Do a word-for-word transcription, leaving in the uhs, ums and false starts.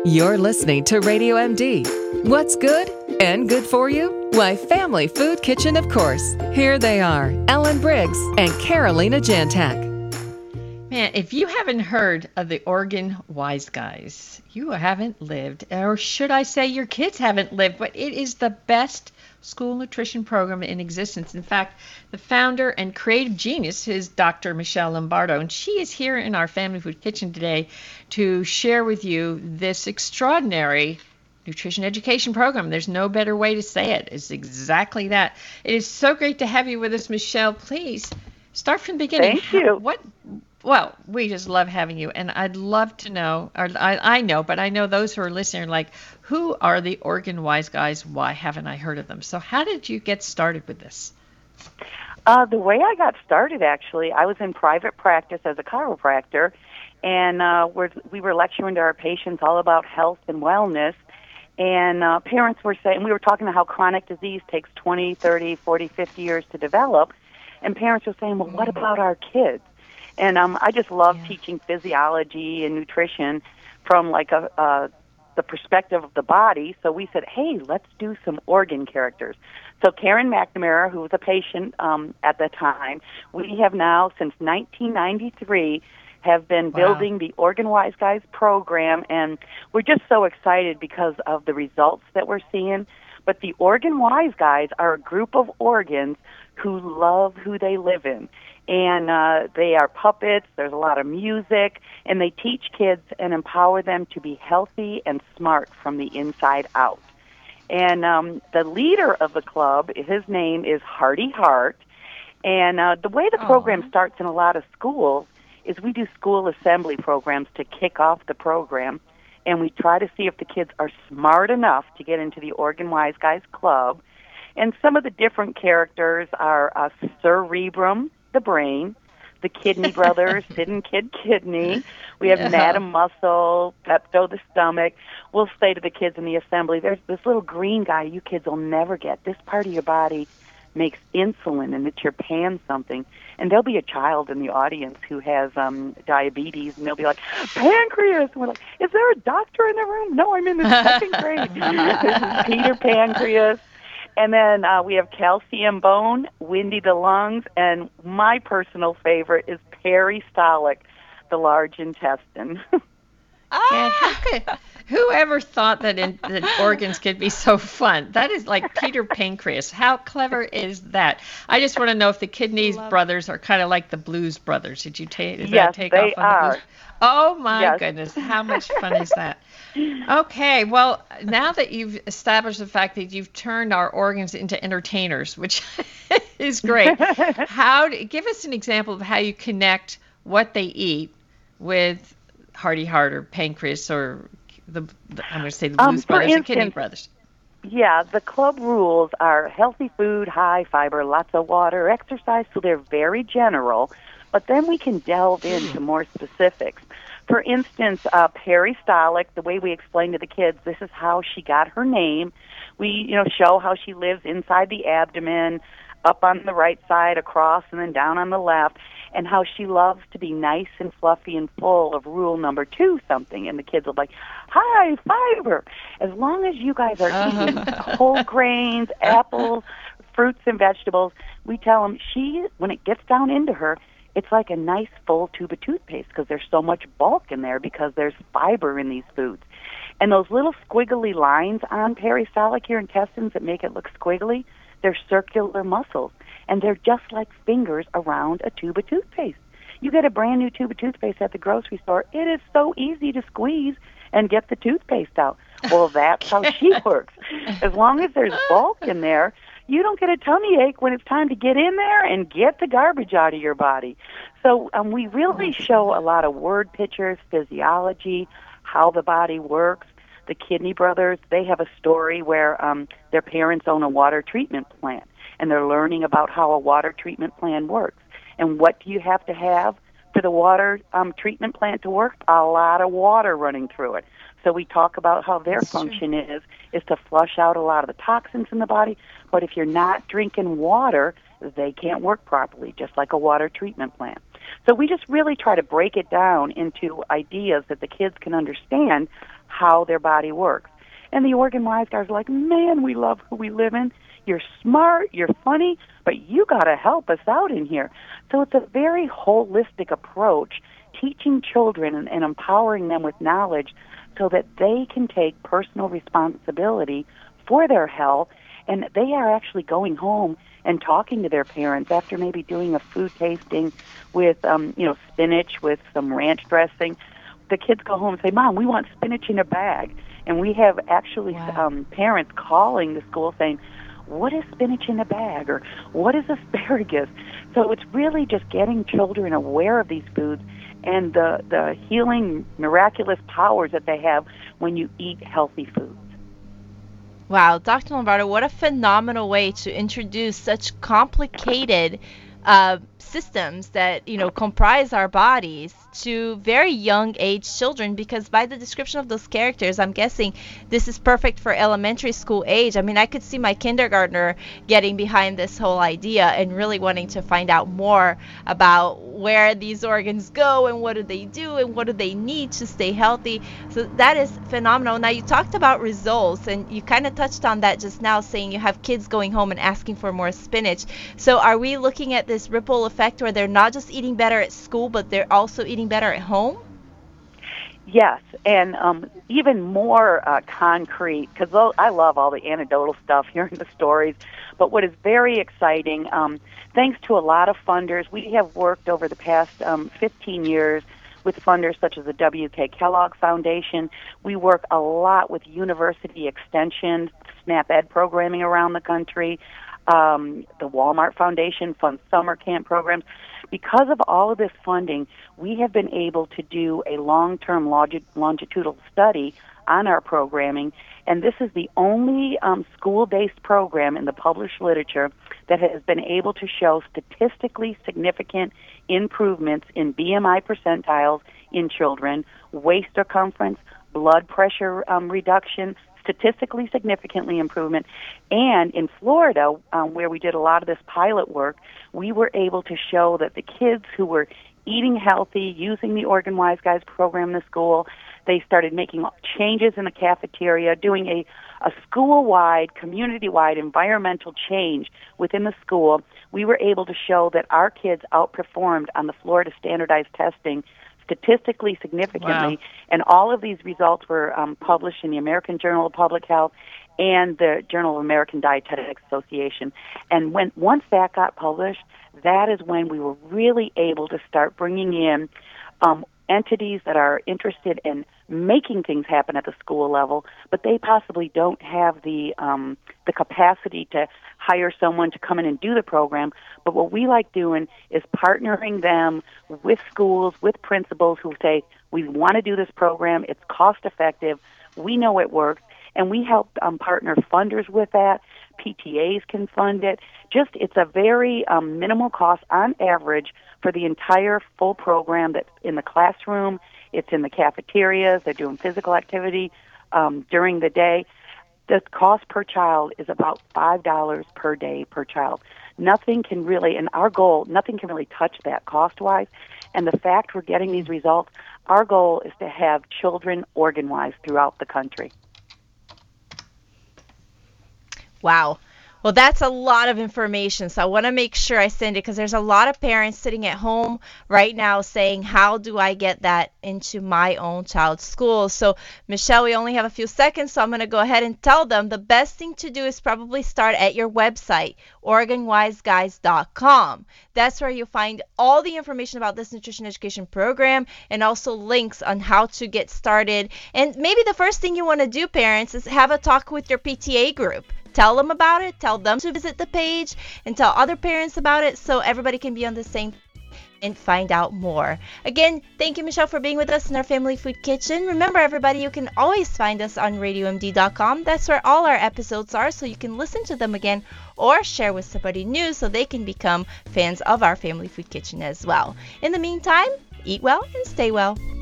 You're listening to Radio M D. What's good and good for you? Why, Family Food Kitchen, of course. Here they are, Ellen Briggs and Carolina Jantak. Man, if you haven't heard of the Oregon Wise Guys, you haven't lived, or should I say your kids haven't lived, but it is the best school nutrition program in existence. In fact, the founder and creative genius is Doctor Michelle Lombardo, and she is here in our Family Food Kitchen today to share with you this extraordinary nutrition education program. There's no better way to say it. It's exactly that. It is so great to have you with us, Michelle. Please start from the beginning. Thank you. What? Well, we just love having you, and I'd love to know, or I, I know, but I know those who are listening are like, who are the Oregon Wise Guys? Why haven't I heard of them? So how did you get started with this? Uh, the way I got started, actually, I was in private practice as a chiropractor, and uh, we're, we were lecturing to our patients all about health and wellness, and uh, parents were saying, we were talking about how chronic disease takes twenty, thirty, forty, fifty years to develop, and parents were saying, well, what about our kids? And um, I just love yeah. teaching physiology and nutrition from like a, uh, the perspective of the body. So we said, hey, let's do some organ characters. So Karen McNamara, who was a patient um, at the time, we have now, since nineteen ninety-three, have been wow. building the Oregon Wise Guys program. And we're just so excited because of the results that we're seeing. But the Oregon Wise Guys are a group of organs who love who they live in. And uh, they are puppets, there's a lot of music, and they teach kids and empower them to be healthy and smart from the inside out. And um, the leader of the club, his name is Hardy Hart, and uh, the way the program Aww. starts in a lot of schools is we do school assembly programs to kick off the program, and we try to see if the kids are smart enough to get into the Oregon Wise Guys Club. And some of the different characters are uh, Cerebrum, the brain, the Kidney Brothers, Sid and Kid Kidney. We have yeah. Madam Muscle, Pepto, the stomach. We'll say to the kids in the assembly, there's this little green guy you kids will never get. This part of your body makes insulin, and it's your pan something. And there'll be a child in the audience who has um, diabetes, and they'll be like, pancreas. And we're like, is there a doctor in the room? No, I'm in the second grade. This is Peter Pancreas. And then uh, we have Calcium Bone, Windy the Lungs, and my personal favorite is Peristaltic, the large intestine. Ah! How could, whoever thought that, in, that organs could be so fun? That is like Peter Pancreas. How clever is that? I just want to know if the Kidneys brothers are kind of like the Blues Brothers. Did you take? Did yes, that take they off on are. The Blues? Oh my yes. goodness! How much fun is that? Okay, well, now that you've established the fact that you've turned our organs into entertainers, which is great, how do, give us an example of how you connect what they eat with Hardy Hart or Pancreas or the, the I'm going to say the Blues um, Brothers instance, and Kidney Brothers. Yeah, the club rules are healthy food, high fiber, lots of water, exercise, so they're very general, but then we can delve into more specifics. For instance, uh, Peristaltic, the way we explain to the kids, this is how she got her name. We, you know, show how she lives inside the abdomen, up on the right side, across, and then down on the left, and how she loves to be nice and fluffy and full of rule number two something. And the kids are like, high fiber. As long as you guys are eating whole grains, apples, fruits, and vegetables, we tell them she, when it gets down into her, it's like a nice full tube of toothpaste because there's so much bulk in there because there's fiber in these foods. And those little squiggly lines on peristaltic, your intestines that make it look squiggly, they're circular muscles. And they're just like fingers around a tube of toothpaste. You get a brand new tube of toothpaste at the grocery store, it is so easy to squeeze and get the toothpaste out. Well, that's how she works. As long as there's bulk in there, you don't get a tummy ache when it's time to get in there and get the garbage out of your body. So um, we really show a lot of word pictures, physiology, how the body works. The Kidney Brothers, they have a story where um, their parents own a water treatment plant, and they're learning about how a water treatment plant works. And what do you have to have for the water um, treatment plant to work? A lot of water running through it. So we talk about how their That's function true. is is to flush out a lot of the toxins in the body. But if you're not drinking water, they can't work properly, just like a water treatment plant. So we just really try to break it down into ideas that the kids can understand how their body works. And the Organ Wise guys are like, man, we love who we live in. You're smart, you're funny, but you got to help us out in here. So it's a very holistic approach, teaching children and, and empowering them with knowledge so that they can take personal responsibility for their health, and they are actually going home and talking to their parents after maybe doing a food tasting with, um, you know, spinach with some ranch dressing. The kids go home and say, Mom, we want spinach in a bag. And we have actually Wow. um, parents calling the school saying, what is spinach in a bag, or what is asparagus? So it's really just getting children aware of these foods and the, the healing, miraculous powers that they have when you eat healthy foods. Wow, Doctor Lombardo, what a phenomenal way to introduce such complicated uh, systems that, you know, comprise our bodies to very young age children, because by the description of those characters, I'm guessing this is perfect for elementary school age. I mean, I could see my kindergartner getting behind this whole idea and really wanting to find out more about where these organs go and what do they do and what do they need to stay healthy. So that is phenomenal. Now, you talked about results, and you kind of touched on that just now, saying you have kids going home and asking for more spinach. So are we looking at this ripple effect where they're not just eating better at school, but they're also eating better at home? Yes, and um, even more uh, concrete, because I love all the anecdotal stuff, hearing the stories, but what is very exciting, um, thanks to a lot of funders, we have worked over the past um, fifteen years with funders such as the W K Kellogg Foundation. We work a lot with university extension, SNAP Ed programming around the country. Um, the Walmart Foundation funds summer camp programs. Because of all of this funding, we have been able to do a long-term longi- longitudinal study on our programming, and this is the only um, school-based program in the published literature that has been able to show statistically significant improvements in B M I percentiles in children, waist circumference, blood pressure um, reduction, statistically significantly improvement. And in Florida, um, where we did a lot of this pilot work, we were able to show that the kids who were eating healthy, using the Organ Wise Guys program in the school, they started making changes in the cafeteria, doing a, a school-wide, community-wide environmental change within the school. We were able to show that our kids outperformed on the Florida standardized testing statistically significantly, Wow. and all of these results were um, published in the American Journal of Public Health and the Journal of American Dietetics Association. And when once that got published, that is when we were really able to start bringing in um, entities that are interested in making things happen at the school level, but they possibly don't have the um, the capacity to hire someone to come in and do the program. But what we like doing is partnering them with schools, with principals who say, we want to do this program, it's cost effective, we know it works, and we help um, partner funders with that. P T As can fund it. Just, it's a very um, minimal cost on average for the entire full program that's in the classroom, it's in the cafeterias, they're doing physical activity um, during the day. The cost per child is about five dollars per day per child. Nothing can really, and our goal, nothing can really touch that cost-wise. And the fact we're getting these results, our goal is to have children organ-wise throughout the country. Wow. Well, that's a lot of information, so I want to make sure I send it, because there's a lot of parents sitting at home right now saying, how do I get that into my own child's school? So, Michelle, we only have a few seconds, so I'm going to go ahead and tell them the best thing to do is probably start at your website, organ wise guys dot com. That's where you'll find all the information about this nutrition education program and also links on how to get started. And maybe the first thing you want to do, parents, is have a talk with your P T A group. Tell them about it, tell them to visit the page, and tell other parents about it so everybody can be on the same and find out more. Again, thank you, Michelle, for being with us in our Family Food Kitchen. Remember, everybody, you can always find us on radio m d dot com. That's where all our episodes are, so you can listen to them again or share with somebody new so they can become fans of our Family Food Kitchen as well. In the meantime, eat well and stay well.